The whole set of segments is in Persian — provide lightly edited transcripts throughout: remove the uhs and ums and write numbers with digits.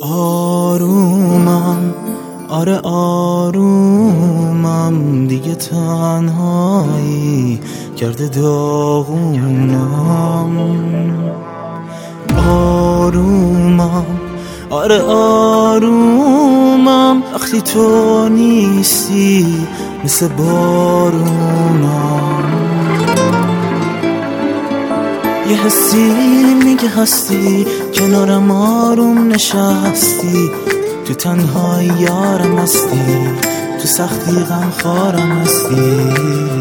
آرومم، آره آرومم، دیگه تنهایی کرده داغونم. آرومم، آره آرومم، وقتی تو نیستی مثل بارونم. یه حسی میگه هستی کنارم، آروم نشستی، تو تنهایی یارم هستی، تو سختی غم خارم هستی.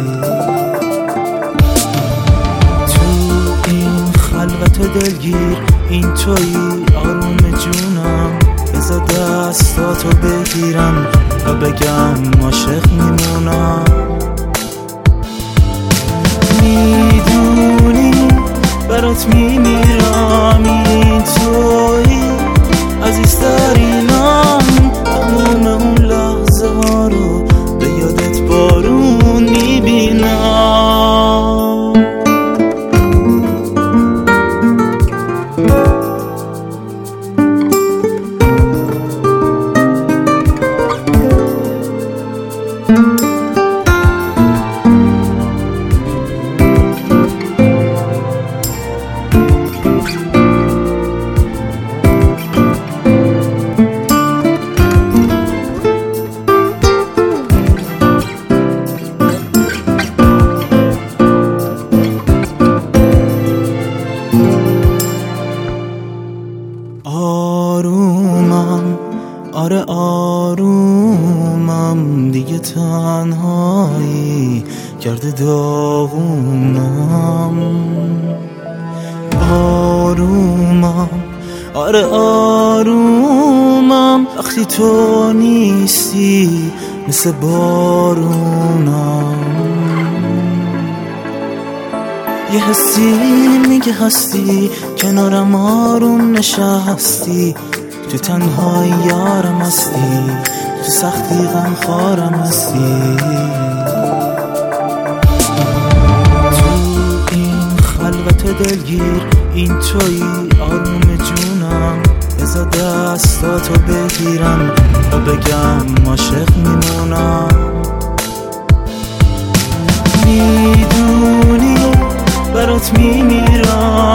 تو این خلوت دلگیر این تویی آروم جونم، بذار دستاتو بگیرم و بگم عاشق میمونم. میدونی برات میمیرم، این تویی عزیزترینم، تموم اون لحظه ها رو به یادت بارون میبینم. آرومم، آره آرومم، دیگه تنهایی کرده داغونم. آرومم، آره آرومم، وقتی تو نیستی مثل بارونم. یه حسی میگه هستی کنارم، آروم نشستی، تو تنهایی یارم هستی، تو سختی غم خارم هستی. تو این خلوت دلگیر این تویی آروم جونم، بذار دستاتو بگیرم و بگم عاشق میمونم. میدونی برات میمیرم،